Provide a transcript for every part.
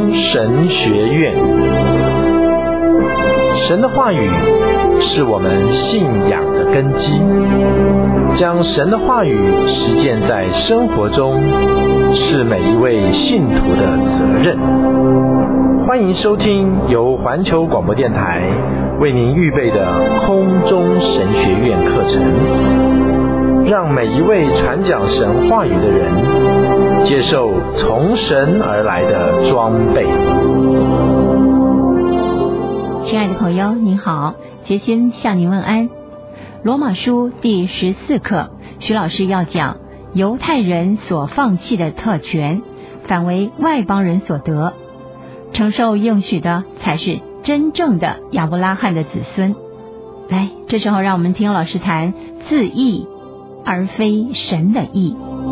中神学院。神的话语是我们信仰的根基，将神的话语实践在生活中，是每一位信徒的责任。欢迎收听由环球广播电台为您预备的空中神学院课程，让每一位传讲神话语的人接受从神而来的装备。 亲爱的朋友您好，杰心向您问安。罗马书第14课，徐老师要讲犹太人所放弃的特权，反为外邦人所得，承受应许的才是真正的亚伯拉罕的子孙。来，这时候让我们听老师谈自义而非神的义。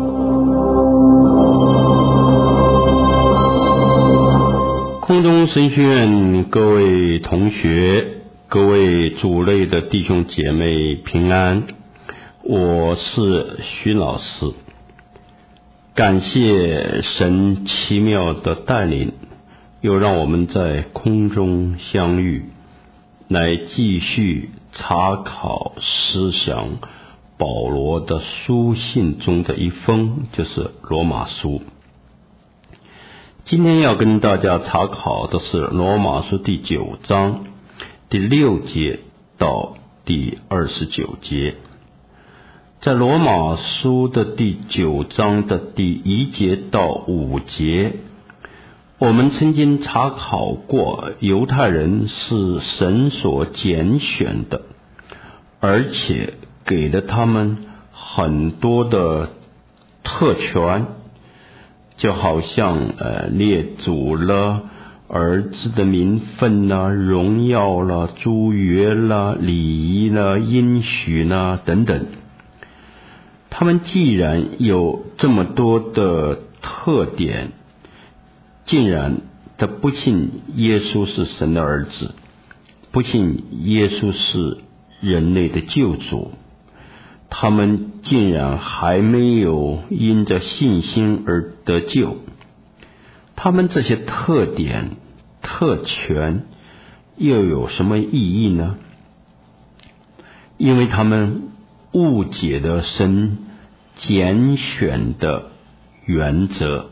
空中神学院各位同学，各位主内的弟兄姐妹平安，我是徐老师。感谢神奇妙的带领，又让我们在空中相遇，来继续查考思想保罗的书信中的一封，就是罗马书。今天要跟大家查考的是罗马书第9章第6节到第29节。在罗马书的第9章的第1节到5节，我们曾经查考过犹太人是神所拣选的，而且给了他们很多的特权，就好像列祖了、儿子的名分啦、荣耀啦、诸约啦、礼仪啦、应许啦等等。他们既然有这么多的特点，竟然他不信耶稣是神的儿子，不信耶稣是人类的救主，他们竟然还没有因着信心而得救。他们这些特点、特权又有什么意义呢？因为他们误解了神拣选的原则。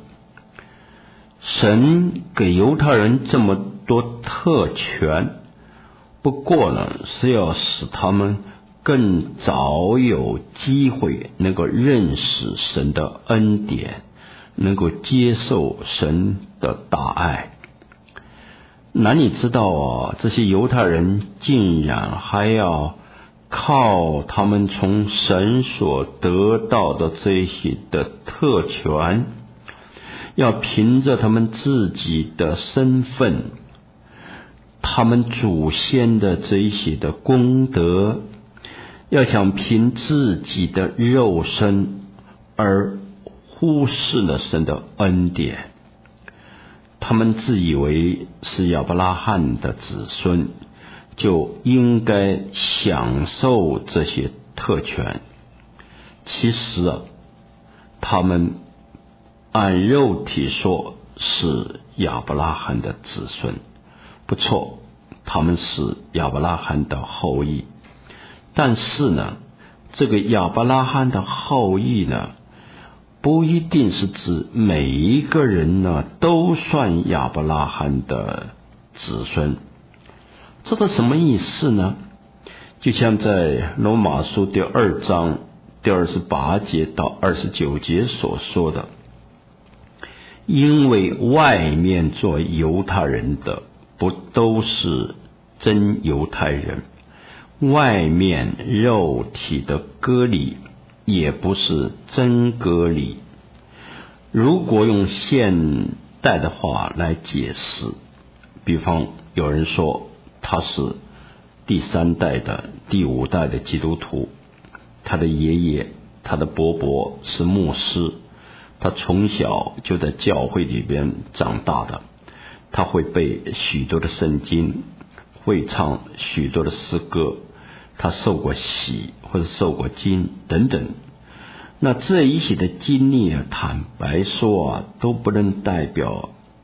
神给犹太人这么多特权，不过呢，是要使他们更早有机会能够认识神的恩典，能够接受神的大爱。那你知道这些犹太人竟然还要靠他们从神所得到的这些的特权，要凭着他们自己的身份，他们祖先的这些的功德，要想凭自己的肉身而忽视了神的恩典。他们自以为是亚伯拉罕的子孙，就应该享受这些特权。其实他们按肉体说是亚伯拉罕的子孙，不错，他们是亚伯拉罕的后裔。但是呢，这个亚伯拉罕的后裔呢，不一定是指每一个人呢都算亚伯拉罕的子孙。这个什么意思呢？就像在罗马书第2章第28节到29节所说的，因为外面做犹太人的不都是真犹太人，外面肉体的割礼也不是真割礼。如果用现代的话来解释，比方有人说他是第3代的、第5代的基督徒，他的爷爷、他的伯伯是牧师，他从小就在教会里边长大的，他会背许多的圣经，会唱许多的诗歌，他受过洗或者受过浸等等。那这一些的经历坦白说都不能代表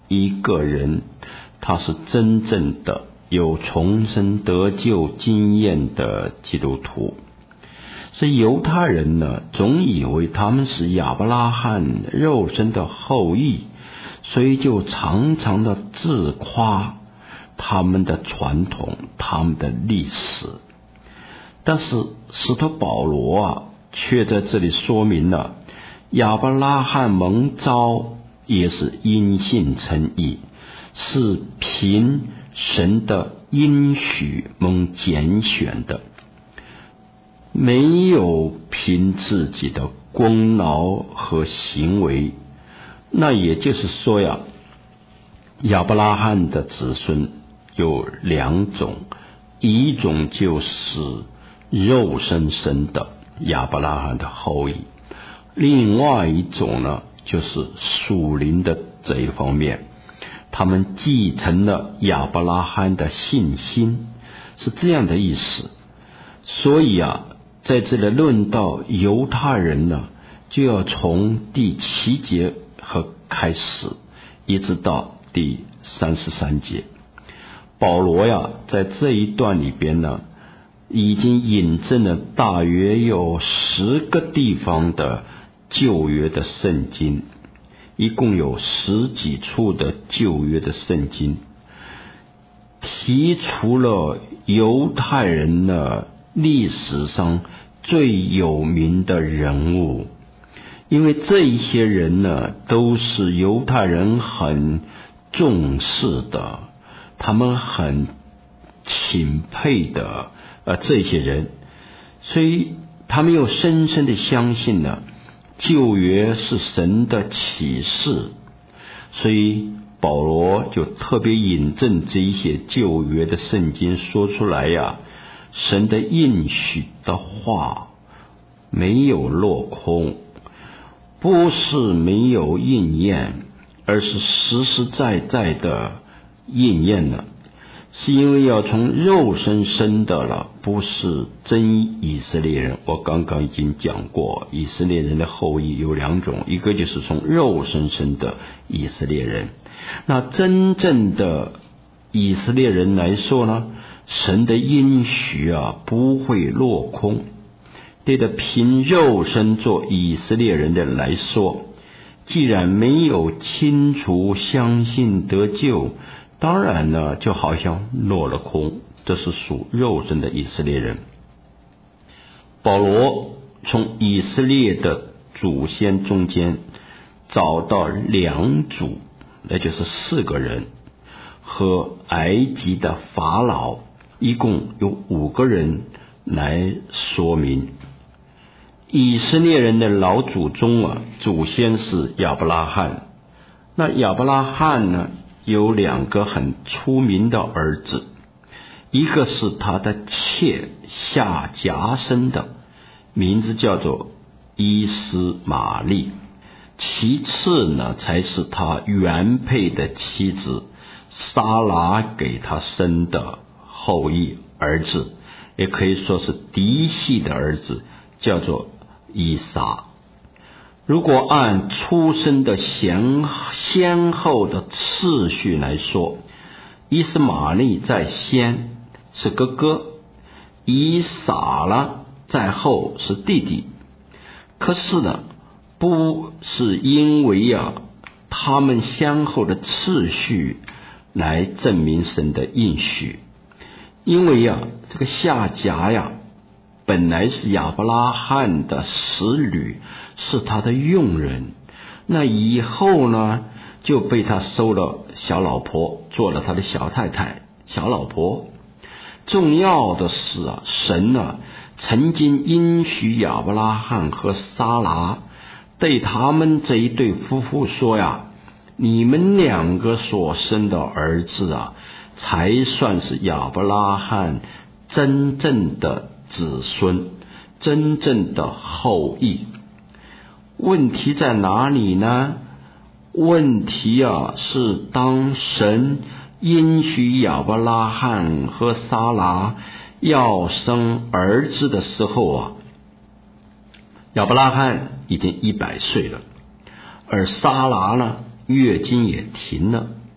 一个人他是真正的有重生得救经验的基督徒。所以犹太人呢，总以为他们是亚伯拉罕肉身的后裔，所以就常常的自夸他们的传统，他们的历史。但是使徒保罗却在这里说明了，亚伯拉罕蒙召也是因信称义，是凭神的应许蒙拣选的，没有凭自己的功劳和行为。那也就是说亚伯拉罕的子孙有两种，一种就是肉身生的亚伯拉罕的后裔，另外一种呢，就是属灵的这一方面，他们继承了亚伯拉罕的信心，是这样的意思。所以在这里论到犹太人呢，就要从第7节和开始，一直到第33节。保罗在这一段里边呢，已经引证了大约有10个地方的旧约的圣经，一共有10几处的旧约的圣经，提出了犹太人的历史上最有名的人物。因为这一些人呢，都是犹太人很重视的，他们很钦佩的这些人，所以他们又深深的相信了旧约是神的启示，所以保罗就特别引证这一些旧约的圣经，说出来神的应许的话没有落空，不是没有应验，而是实实在在的应验了。是因为要从肉身生的了，不是真以色列人。我刚刚已经讲过，以色列人的后裔有2种，一个就是从肉身生的以色列人。那真正的以色列人来说呢，神的应许不会落空。对着凭肉身做以色列人的来说，既然没有清除相信得救，当然呢就好像落了空，这是属肉身的以色列人。保罗从以色列的祖先中间找到2组，那就是4个人，和埃及的法老一共有5个人来说明。以色列人的老祖宗祖先是亚伯拉罕。那亚伯拉罕呢，有2个很出名的儿子，一个是他的妾夏甲生的，名字叫做伊斯玛利，其次呢才是他原配的妻子撒拉给他生的后裔儿子，也可以说是嫡系的儿子，叫做以撒。如果按出生的先后的次序来说，伊斯玛利在先是哥哥，以撒呢在后是弟弟。可是呢，不是因为他们先后的次序来证明神的应许，因为这个夏甲本来是亚伯拉罕的使女，是他的佣人，那以后呢就被他收了小老婆，做了他的小太太、小老婆。重要的是神曾经应许亚伯拉罕和撒拉，对他们这一对夫妇说你们2个所生的儿子才算是亚伯拉罕真正的子孙，真正的后裔。问题在哪里呢？问题是当神应许亚伯拉罕和撒拉要生儿子的时候亚伯拉罕已经100岁了，而撒拉呢月经也停了，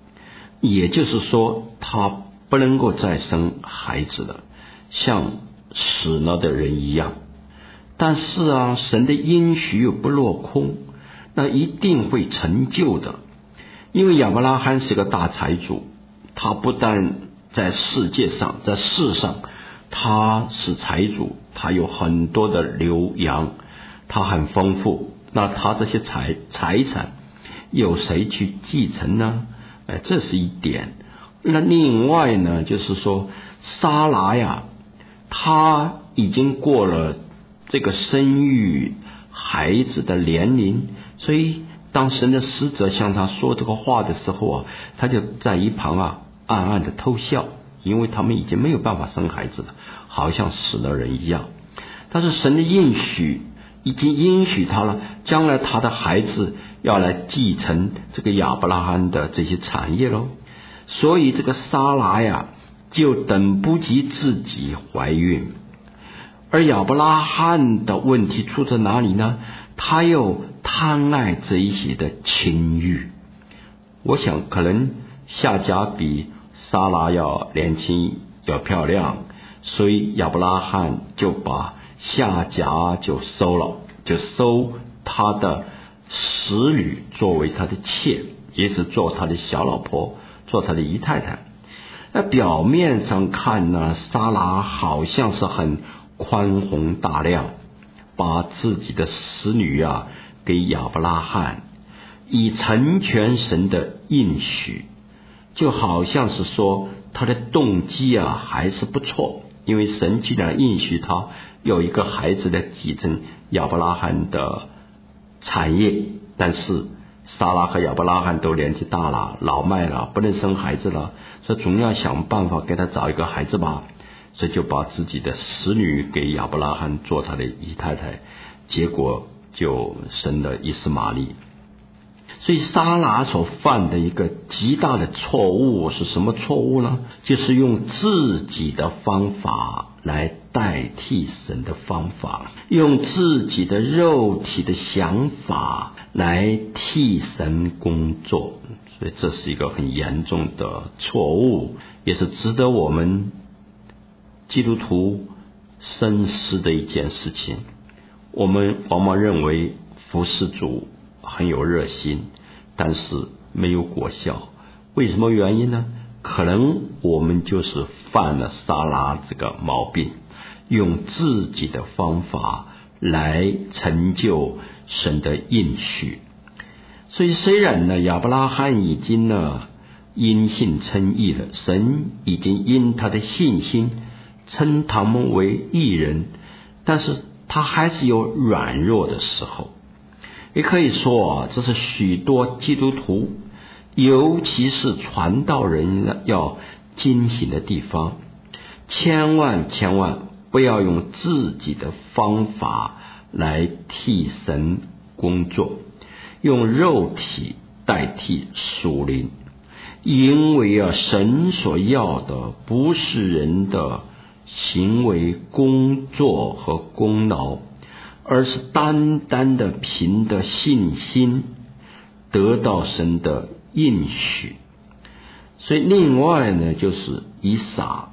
也就是说他不能够再生孩子了，像死了的人一样。但是啊，神的应许又不落空，那一定会成就的。因为亚伯拉罕是个大财主，他不但在世界上，在世上他是财主，他有很多的牛羊，他很丰富。那他这些财产有谁去继承呢？这是一点。那另外呢，就是说撒拉呀，他已经过了这个生育孩子的年龄，所以当神的使者向他说这个话的时候啊，他就在一旁啊暗暗的偷笑，因为他们已经没有办法生孩子了，好像死了人一样。但是神的应许已经应许他了，将来他的孩子要来继承这个亚伯拉罕的这些产业咯。所以这个撒拉呀就等不及自己怀孕。而亚伯拉罕的问题出在哪里呢？他又贪爱这一些的情欲。我想可能夏甲比撒拉要年轻要漂亮，所以亚伯拉罕就把夏甲就收了，就收他的使女作为他的妾，也是做他的小老婆，做他的姨太太。那表面上看呢，撒拉好像是很宽宏大量，把自己的使女啊给亚伯拉罕，以成全神的应许，就好像是说他的动机啊还是不错，因为神既然应许他有一个孩子来继承亚伯拉罕的产业，但是撒拉和亚伯拉罕都年纪大了，老迈了，不能生孩子了，所以总要想办法给他找一个孩子吧，所以就把自己的使女给亚伯拉罕做他的姨太太，结果就生了以实玛利。所以撒拉所犯的一个极大的错误是什么错误呢？就是用自己的方法来代替神的方法，用自己的肉体的想法来替神工作。所以这是一个很严重的错误，也是值得我们基督徒深思的一件事情。我们往往认为服侍主很有热心，但是没有果效。为什么原因呢？可能我们就是犯了撒拉这个毛病，用自己的方法来成就神的应许。所以虽然呢亚伯拉罕已经呢因信称义了，神已经因他的信心称他们为义人，但是他还是有软弱的时候。也可以说啊，这是许多基督徒，尤其是传道人要警醒的地方。千万不要用自己的方法来替神工作，用肉体代替属灵。因为啊，神所要的不是人的行为、工作和功劳，而是单单的凭着信心得到神的应许。所以另外呢，就是以撒，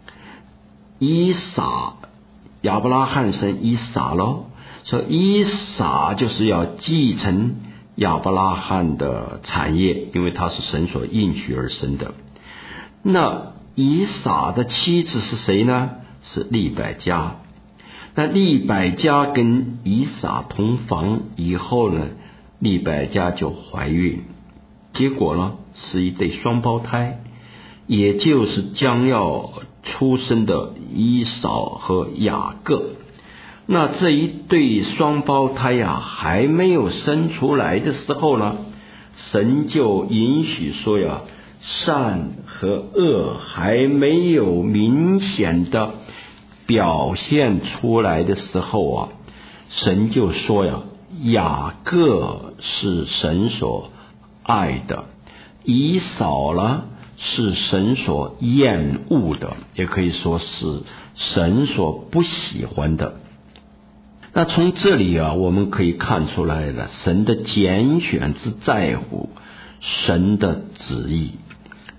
亚伯拉罕生以撒咯，所以以撒就是要继承亚伯拉罕的产业，因为他是神所应许而生的。那以撒的妻子是谁呢？是利百加。那利百加跟以撒同房以后呢，利百加就怀孕，结果呢是一对双胞胎，也就是将要出生的以扫和雅各。那这一对双胞胎呀还没有生出来的时候呢，神就允许说呀，善和恶还没有明显的表现出来的时候啊，神就说呀，雅各是神所爱的，以扫呢是神所厌恶的，也可以说是神所不喜欢的。那从这里啊，我们可以看出来了，神的拣选之在乎神的旨意，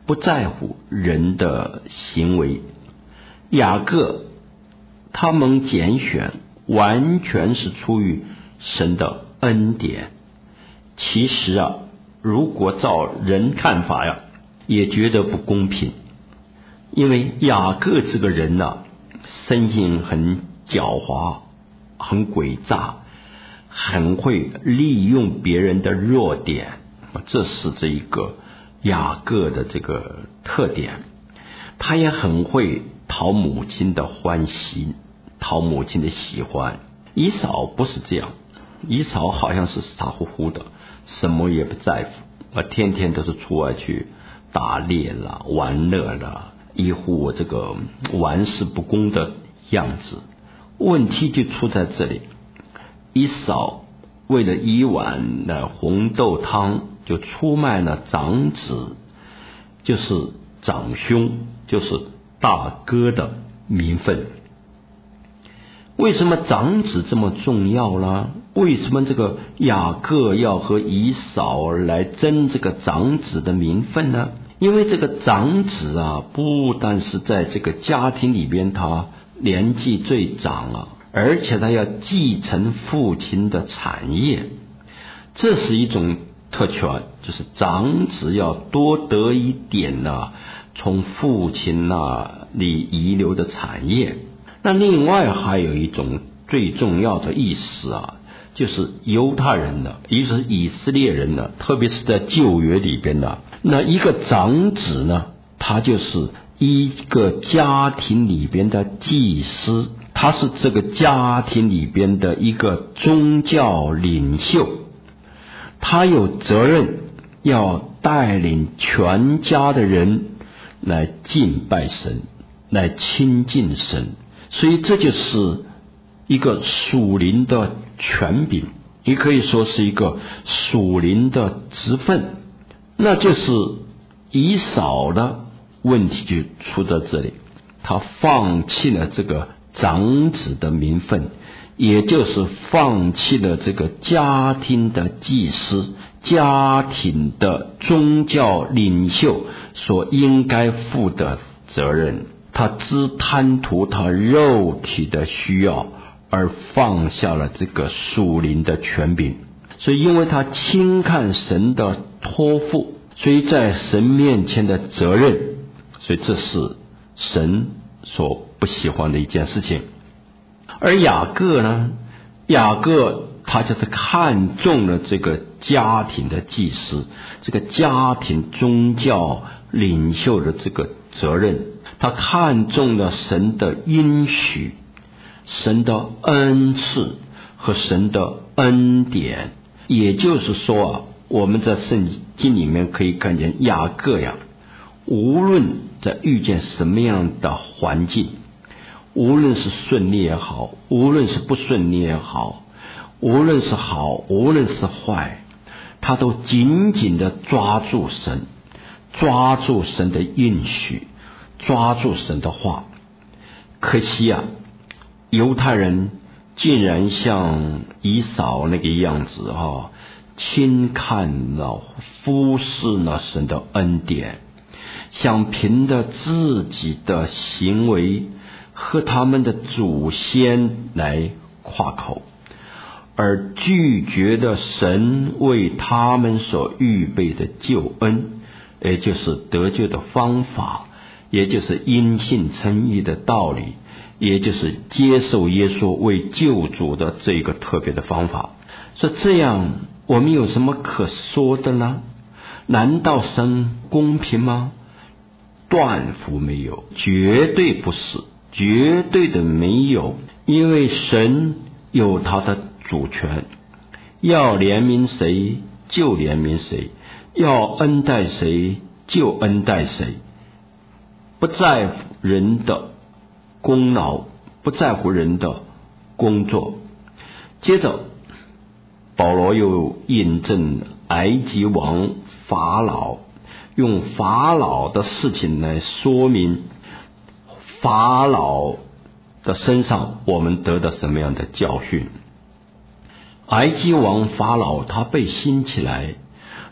不在乎人的行为。雅各他蒙拣选完全是出于神的恩典。其实如果照人看法也觉得不公平，因为雅各这个人生性很狡猾，很诡诈，很会利用别人的弱点，这是这一个雅各的这个特点。他也很会讨母亲的欢喜，讨母亲的喜欢。以扫不是这样，以扫好像是傻乎乎的，什么也不在乎，天天都是出外去打猎了，玩乐了，一副这个玩世不恭的样子。问题就出在这里，以扫为了一碗红豆汤就出卖了长子，就是长兄，就是大哥的名分。为什么长子这么重要呢？为什么这个雅各要和以扫来争这个长子的名分呢？因为这个长子不但是在这个家庭里边他年纪最长而且他要继承父亲的产业，这是一种特权，就是长子要多得一点从父亲里遗留的产业。那另外还有一种最重要的意思就是犹太人也就是以色列人特别是在旧约里边那一个长子他就是一个家庭里边的祭司，他是这个家庭里边的一个宗教领袖，他有责任要带领全家的人来敬拜神，来亲近神。所以这就是一个属灵的权柄，也可以说是一个属灵的职分。那就是以扫的问题就出在这里，他放弃了这个长子的名分，也就是放弃了这个家庭的祭司，家庭的宗教领袖所应该负的责任。他只贪图他肉体的需要，而放下了这个属灵的权柄。所以因为他轻看神的托付，所以在神面前的责任，所以这是神所不喜欢的一件事情。而雅各呢，雅各他就是看中了这个家庭的祭司，这个家庭宗教领袖的这个责任，他看中了神的应许，神的恩赐和神的恩典。也就是说我们在圣经里面可以看见雅各无论在遇见什么样的环境，无论是顺利也好，无论是不顺利也好，无论是好无论是坏，他都紧紧地抓住神，抓住神的应许，抓住神的话。可惜犹太人竟然像以扫那个样子轻看了忽视了神的恩典，想凭着自己的行为和他们的祖先来夸口，而拒绝了神为他们所预备的救恩，也就是得救的方法，也就是因信称义的道理，也就是接受耶稣为救主的这个特别的方法。说这样我们有什么可说的呢？难道神公平吗？断乎没有，绝对不是，绝对的没有。因为神有他的主权，要怜悯谁就怜悯谁，要恩待谁就恩待谁，不在乎人的功劳，不在乎人的工作。接着保罗又印证埃及王法老，用法老的事情来说明法老的身上我们得到什么样的教训。埃及王法老他被兴起来，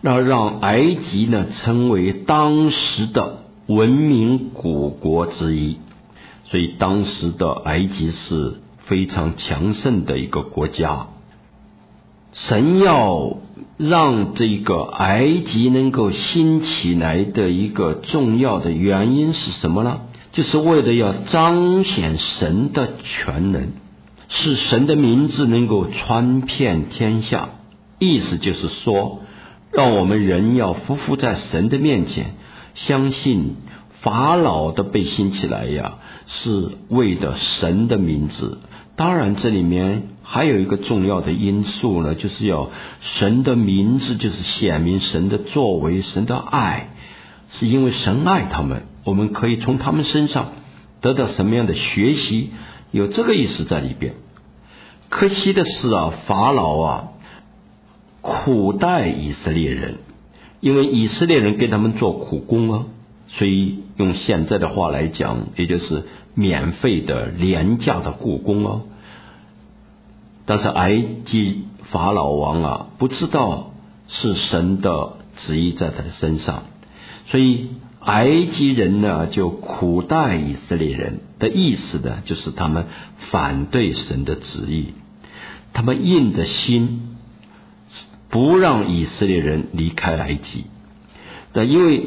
那让埃及呢成为当时的文明古国之一。所以当时的埃及是非常强盛的一个国家。神要让这个埃及能够兴起来的一个重要的原因是什么呢？就是为了要彰显神的全能，使神的名字能够传遍天下。意思就是说，让我们人要匍匐在神的面前，相信法老的被兴起来呀，是为了神的名字。当然这里面还有一个重要的因素呢，就是要神的名字，就是显明神的作为，神的爱，是因为神爱他们，我们可以从他们身上得到什么样的学习，有这个意思在里边。可惜的是啊，法老苦待以色列人，因为以色列人给他们做苦工所以用现在的话来讲，也就是免费的廉价的雇工但是埃及法老王不知道是神的旨意在他的身上，所以埃及人呢就苦待以色列人的意思呢，就是他们反对神的旨意，他们硬着心不让以色列人离开埃及。因为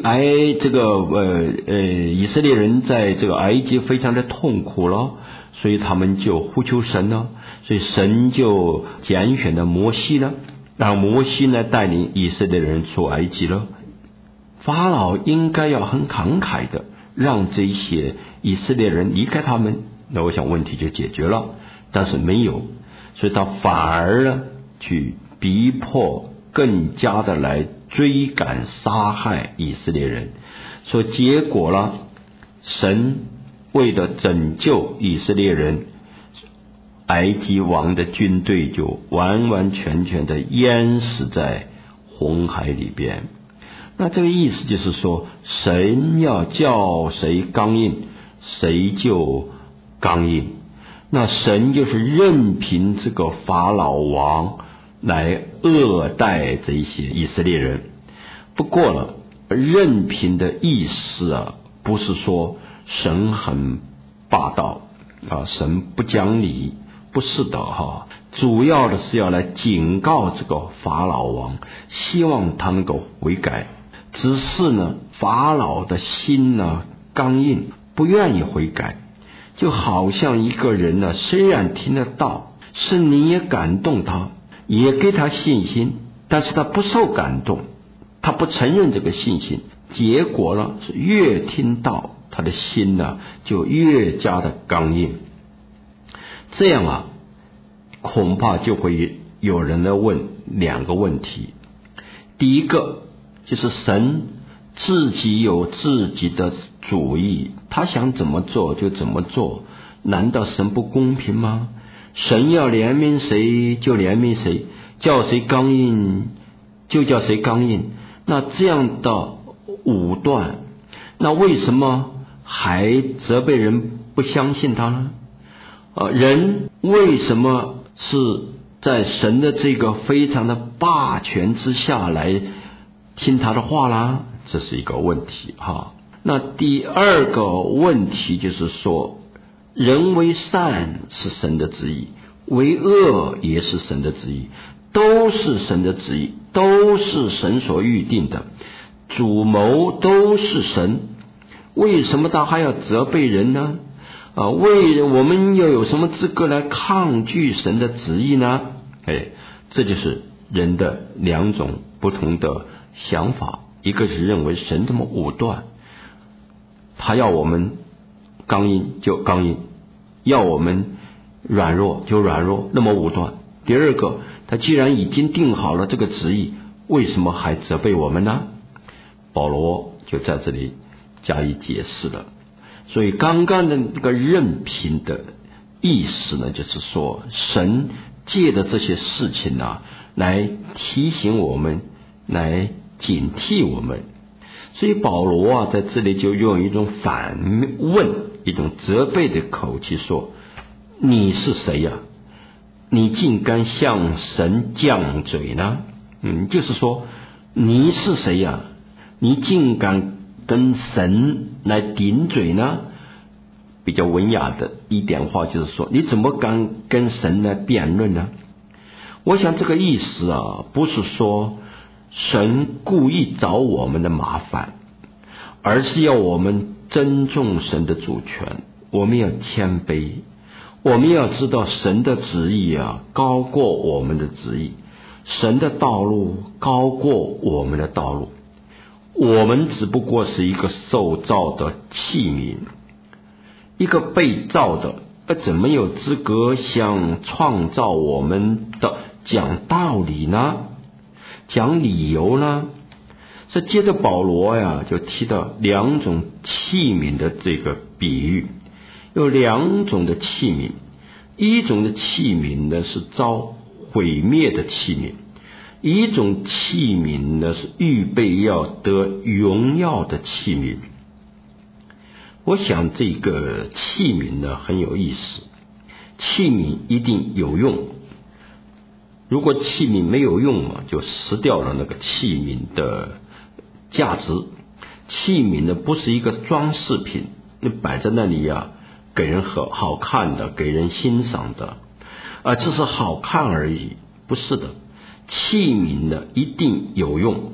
以色列人在这个埃及非常的痛苦了，所以他们就呼求神了，所以神就拣选了摩西了，让摩西呢带领以色列人出埃及了。法老应该要很慷慨的让这些以色列人离开他们，那我想问题就解决了，但是没有，所以他反而呢去逼迫更加的来追赶杀害以色列人。所以结果了，神为了拯救以色列人，埃及王的军队就完完全全的淹死在红海里边。那这个意思就是说，神要叫谁刚硬，谁就刚硬。那神就是任凭这个法老王来恶待这些以色列人。不过呢，任凭的意思不是说神很霸道神不讲理，不是的主要的是要来警告这个法老王，希望他能够悔改。只是呢，法老的心刚硬，不愿意悔改。就好像一个人虽然听得到，圣灵也感动他，也给他信心，但是他不受感动，他不承认这个信心，结果呢是越听到他的心就越加的刚硬。这样恐怕就会有人来问两个问题。第一个就是神自己有自己的主意，他想怎么做就怎么做，难道神不公平吗？神要怜悯谁就怜悯谁，叫谁刚硬就叫谁刚硬。那这样的武断，那为什么还责备人不相信他呢？人为什么是在神的这个非常的霸权之下来听他的话啦？这是一个问题那第二个问题就是说，人为善是神的旨意，为恶也是神的旨意，都是神的旨意，都是神所预定的，主谋都是神，为什么他还要责备人呢？我们又有什么资格来抗拒神的旨意呢？这就是人的两种不同的想法。一个是认为神这么武断，他要我们刚硬就刚硬，要我们软弱就软弱，那么武断。第二个，他既然已经定好了这个旨意，为什么还责备我们呢？保罗就在这里加以解释了。所以刚刚的这个任凭的意思呢，就是说神借的这些事情来提醒我们，来警惕我们。所以保罗在这里就用一种反问，一种责备的口气说，你是谁呀？你竟敢向神犟嘴呢？就是说你是谁呀？你竟敢跟神来顶嘴呢？比较文雅的一点话就是说，你怎么敢跟神来辩论呢？我想这个意思不是说神故意找我们的麻烦，而是要我们尊重神的主权，我们要谦卑，我们要知道神的旨意高过我们的旨意，神的道路高过我们的道路，我们只不过是一个受造的器皿，一个被造的，怎么有资格向创造我们的讲道理呢？讲理由呢？所以接着保罗就提到两种器皿的这个比喻，有两种的器皿，一种的器皿呢是遭毁灭的器皿，一种器皿呢是预备要得荣耀的器皿。我想这个器皿呢很有意思，器皿一定有用，如果器皿没有用就失掉了那个器皿的价值。器皿呢不是一个装饰品，你摆在那里给人好看的，给人欣赏的，这是好看而已，不是的。器皿呢一定有用，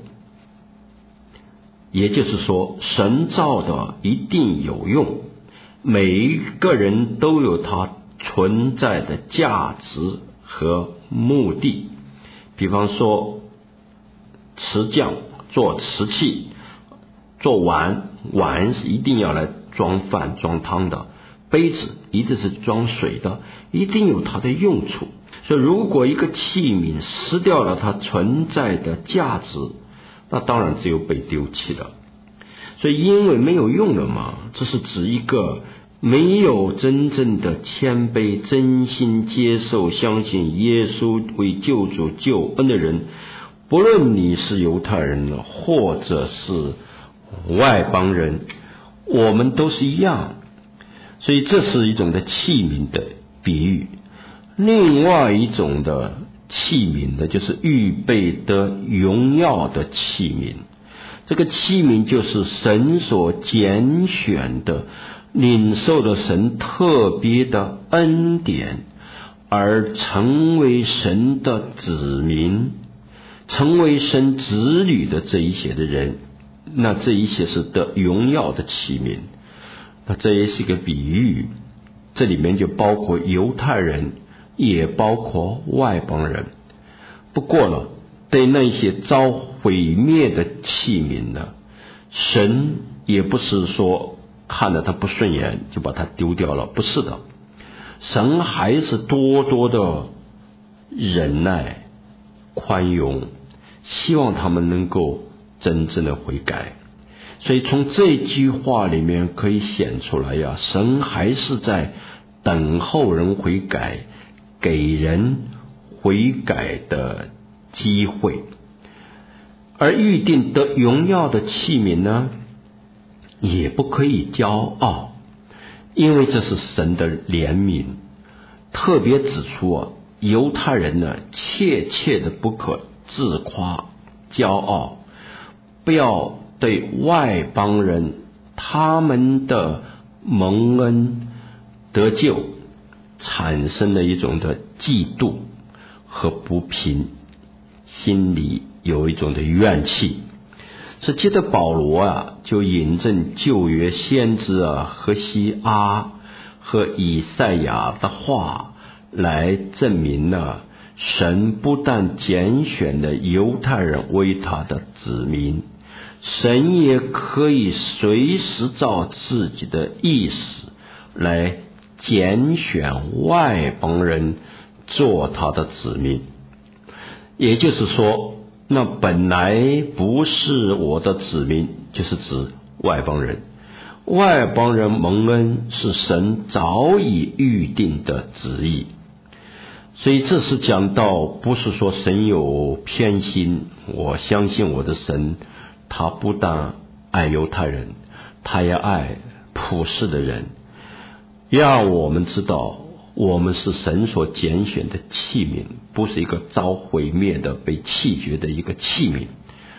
也就是说神造的一定有用，每一个人都有他存在的价值和目的。比方说瓷匠做瓷器，做碗是一定要来装饭装汤的，杯子一定是装水的，一定有它的用处。所以如果一个器皿失掉了它存在的价值，那当然只有被丢弃了。所以因为没有用了嘛，这是指一个没有真正的谦卑，真心接受相信耶稣为救主救恩的人，不论你是犹太人或者是外邦人，我们都是一样。所以这是一种的器皿的比喻。另外一种的器皿呢，就是预备的荣耀的器皿。这个器皿就是神所拣选的，领受了神特别的恩典，而成为神的子民，成为神子女的这一些的人，那这一些是得荣耀的器皿。那这也是一个比喻，这里面就包括犹太人，也包括外邦人。不过呢，对那些遭毁灭的器皿呢，神也不是说看了他不顺眼就把它丢掉了，不是的，神还是多多的忍耐宽容，希望他们能够真正的悔改。所以从这句话里面可以显出来神还是在等候人悔改，给人悔改的机会。而预定得荣耀的器皿呢，也不可以骄傲，因为这是神的怜悯。特别指出犹太人呢，切切的不可自夸骄傲，不要对外邦人他们的蒙恩得救产生了一种的嫉妒和不平，心里有一种的怨气。是接着保罗就引证旧约先知何西阿和以赛亚的话来证明神不但拣选了犹太人为他的子民，神也可以随时照自己的意思来拣选外邦人做他的子民。也就是说，那本来不是我的子民，就是指外邦人。外邦人蒙恩是神早已预定的旨意。所以这是讲到不是说神有偏心，我相信我的神他不但爱犹太人，他也爱普世的人，让我们知道我们是神所拣选的器皿，不是一个遭毁灭的被弃绝的一个器皿。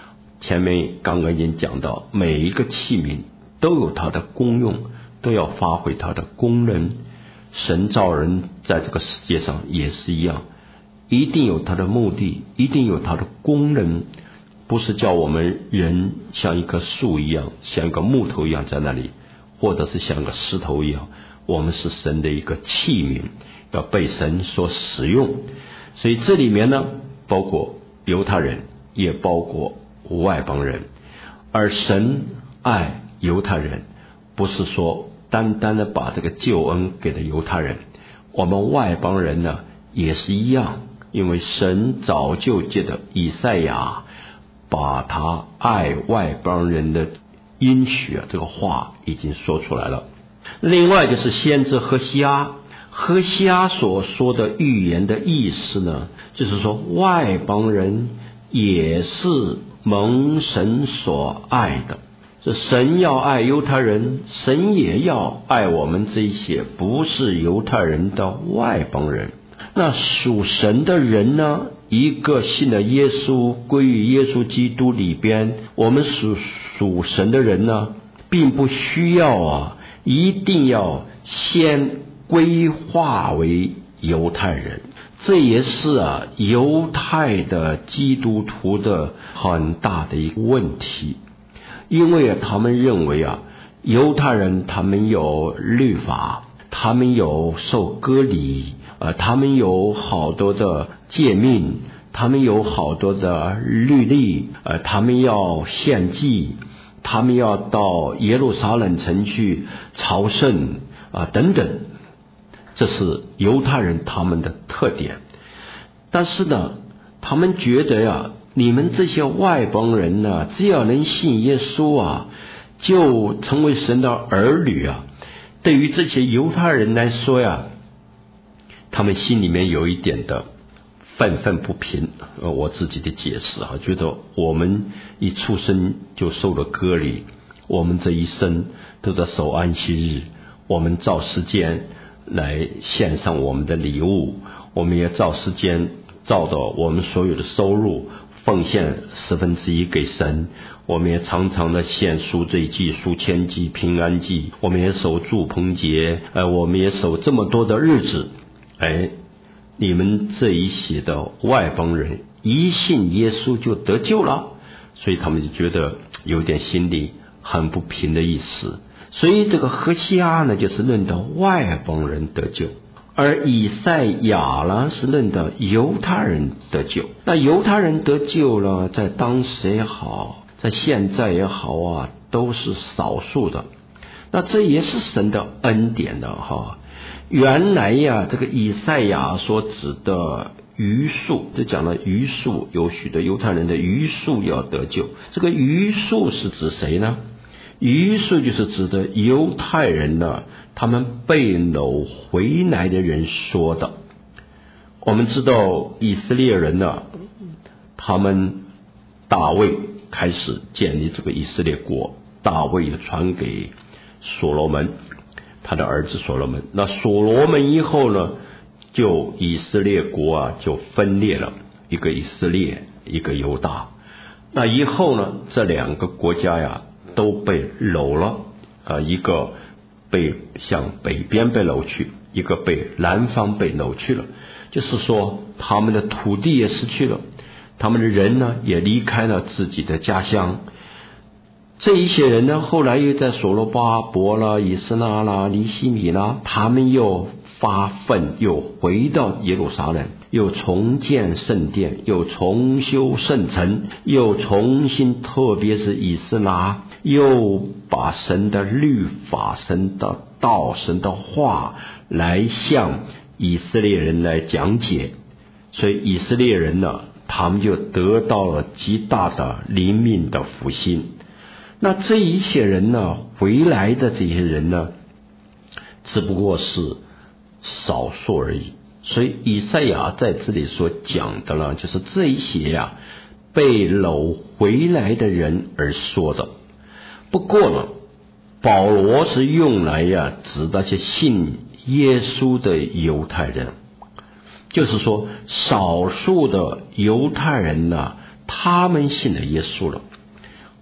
前面刚刚已经讲到，每一个器皿都有它的功用，都要发挥它的功能。神造人在这个世界上也是一样，一定有它的目的，一定有它的功能，不是叫我们人像一棵树一样，像一个木头一样在那里，或者是像个石头一样。我们是神的一个器皿，要被神所使用。所以这里面呢，包括犹太人，也包括外邦人。而神爱犹太人，不是说单单的把这个救恩给了犹太人，我们外邦人呢也是一样。因为神早就借着以赛亚把他爱外邦人的应许这个话已经说出来了。另外就是先知何西阿所说的预言的意思呢，就是说外邦人也是蒙神所爱的，这神要爱犹太人，神也要爱我们这些不是犹太人的外邦人。那属神的人呢，一个信了耶稣，归于耶稣基督里边，我们属神的人呢，并不需要一定要先规划为犹太人。这也是犹太的基督徒的很大的一个问题。因为他们认为犹太人他们有律法，他们有受割礼，他们有好多的诫命，他们有好多的律例，他们要献祭，他们要到耶路撒冷城去朝圣等等，这是犹太人他们的特点。但是呢，他们觉得你们这些外邦人呢，只要能信耶稣就成为神的儿女对于这些犹太人来说他们心里面有一点的愤愤不平。我自己的解释觉得我们一出生就受了割礼，我们这一生都在守安息日，我们照时间来献上我们的礼物，我们也照时间照着我们所有的收入奉献1/10给神，我们也常常的献赎罪祭、赎愆祭、平安祭，我们也守住棚节，我们也守这么多的日子。你们这一些的外邦人一信耶稣就得救了，所以他们就觉得有点心里很不平的意思。所以这个何西阿呢，就是论到外邦人得救，而以赛亚呢是论到犹太人得救。那犹太人得救了，在当时也好，在现在也好都是少数的。那这也是神的恩典的原来这个以赛亚所指的余数，这讲了余数，有许多犹太人的余数要得救。这个余数是指谁呢？余数就是指的犹太人他们被掳回来的人说的。我们知道以色列人他们大卫开始建立这个以色列国，大卫也传给所罗门，他的儿子所罗门。那所罗门以后呢，就以色列国就分裂了，一个以色列，一个犹大。那以后呢，这两个国家都被掳了，一个被向北边被掳去，一个被南方被掳去了。就是说他们的土地也失去了，他们的人呢也离开了自己的家乡。这一些人呢，后来又在所罗巴伯啦、以斯拉啦、尼希米啦，他们又发奋，又回到耶路撒冷，又重建圣殿，又重修圣城，又重新，特别是以斯拉，又把神的律法、神的道、神的话来向以色列人来讲解。所以以色列人呢，他们就得到了极大的灵命的复兴。那这一切人呢，回来的这些人呢，只不过是少数而已。所以以赛亚在这里所讲的呢，就是这一些被掳回来的人而说的。不过呢，保罗是用来指那些信耶稣的犹太人，就是说少数的犹太人呢，他们信了耶稣了。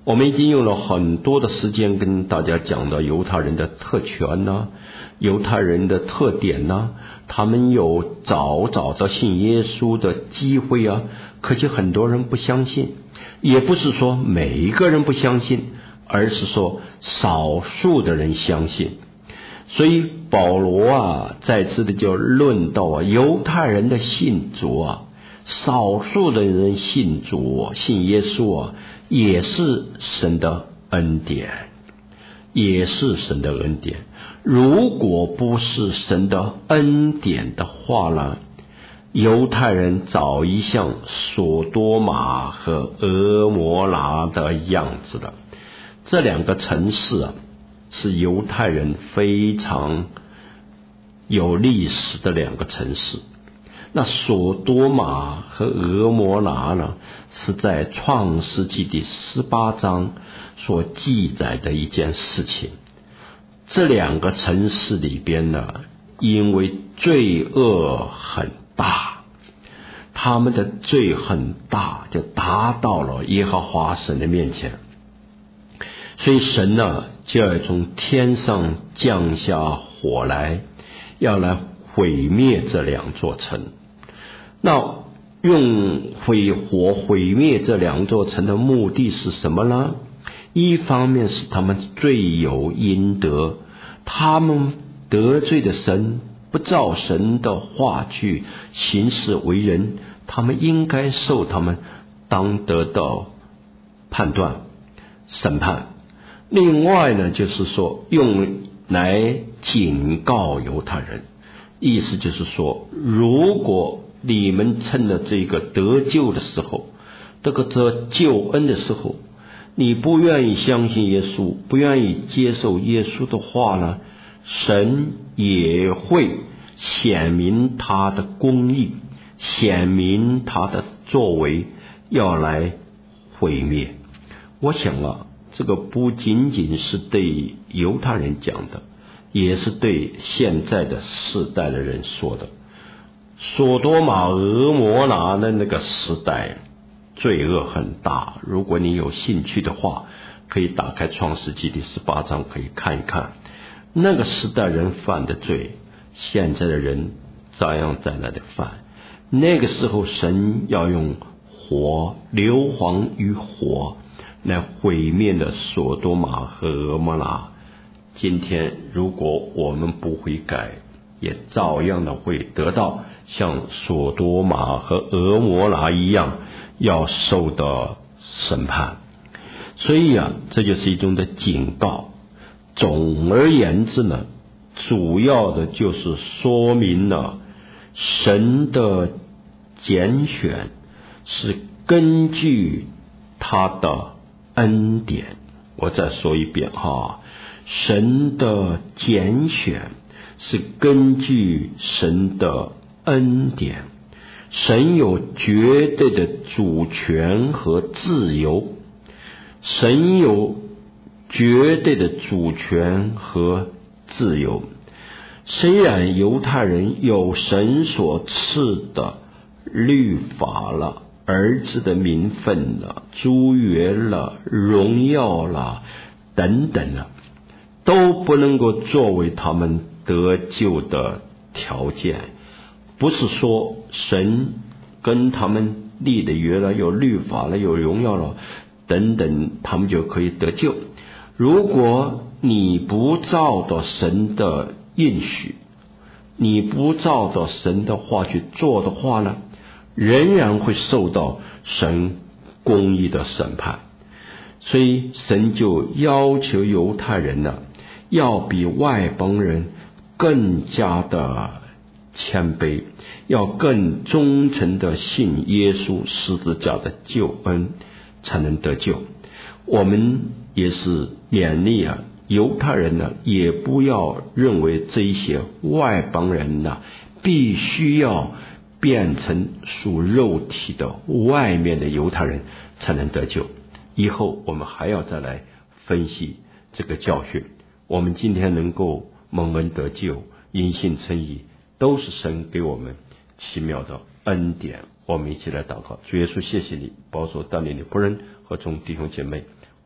我们已经用了很多的时间跟大家讲到犹太人的特权呐，犹太人的特点呐，他们有早的信耶稣的机会啊，可是很多人不相信，也不是说每一个人不相信，而是说少数的人相信。所以保罗啊再次的就论到啊，犹太人的信主啊，少数的人信主信耶稣啊，也是神的恩典，也是神的恩典。如果不是神的恩典的话呢，犹太人早已像索多玛和俄摩拉的样子了。这两个城市啊，是犹太人非常有历史的两个城市。那索多玛和俄摩拉呢，是在创世纪第18章所记载的一件事情。这两个城市里边呢，因为罪恶很大，他们的罪很大，就达到了耶和华神的面前，所以神呢就要从天上降下火来，要来毁灭这两座城。那用火毁灭这两座城的目的是什么呢？一方面是他们罪有应得，他们得罪的神，不照神的话去行事为人，他们应该受他们当得到判断审判。另外呢，就是说用来警告犹太人，意思就是说，如果你们趁着这个得救的时候，这个得救恩的时候，你不愿意相信耶稣，不愿意接受耶稣的话呢，神也会显明他的公义，显明他的作为，要来毁灭。我想啊，这个不仅仅是对犹太人讲的，也是对现在的世代的人说的。索多玛俄摩拉的那个时代罪恶很大，如果你有兴趣的话，可以打开创世纪第18章可以看一看，那个时代人犯的罪，现在的人照样在那里犯。那个时候神要用火，硫磺与火来毁灭了索多玛和俄摩拉。今天如果我们不悔改，也照样的会得到像索多玛和俄摩拉一样要受到审判。所以啊，这就是一种的警告。总而言之呢，主要的就是说明了神的拣选是根据他的恩典。我再说一遍哈，神的拣选是根据神的恩典。神有绝对的主权和自由，神有绝对的主权和自由。虽然犹太人有神所赐的律法了，儿子的名分了，诸约了，荣耀了等等了，都不能够作为他们得救的条件。不是说神跟他们立的约了，有律法了，有荣耀了等等，他们就可以得救。如果你不照着神的应许，你不照着神的话去做的话呢，仍然会受到神公义的审判。所以神就要求犹太人呢，要比外邦人更加的谦卑，要更忠诚的信耶稣十字架的救恩，才能得救。我们也是勉励啊，犹太人呢，也不要认为这一些外邦人呢，必须要变成属肉体的外面的犹太人才能得救。以后我们还要再来分析这个教训。我们今天能够蒙恩得救，因信称义，都是神给我们奇妙的恩典。我们一起来祷告。主耶稣，谢谢你保守带领的仆人和众弟兄姐妹，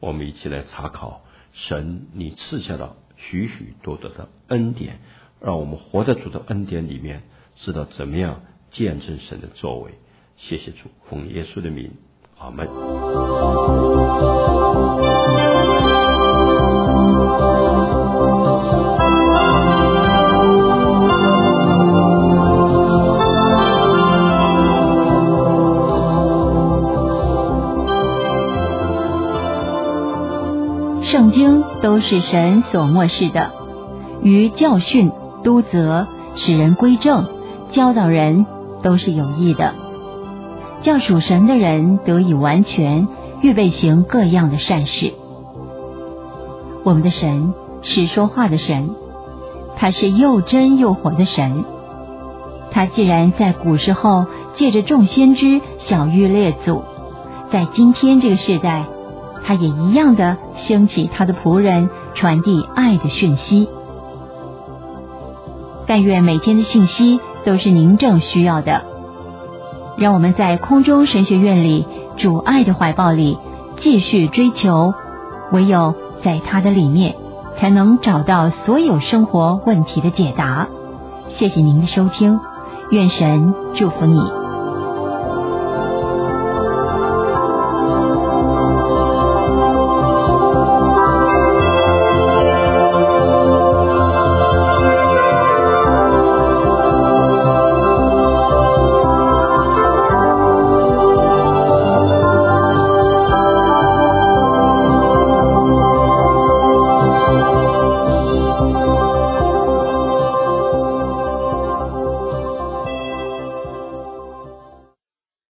我们一起来查考神你赐下了许许多多的恩典，让我们活在主的恩典里面，知道怎么样见证神的作为。谢谢主，奉耶稣的名，阿们。 圣经都是神所默示的，于教训、督责、使人归正、教导人都是有益的，叫属神的人得以完全，预备行各样的善事。我们的神是说话的神，他是又真又活的神。他既然在古时候借着众先知晓谕列祖，在今天这个世代他也一样的兴起他的仆人，传递爱的讯息。但愿每天的信息都是您正需要的，让我们在空中神学院里，主爱的怀抱里继续追求，唯有在他的里面才能找到所有生活问题的解答。谢谢您的收听，愿神祝福你。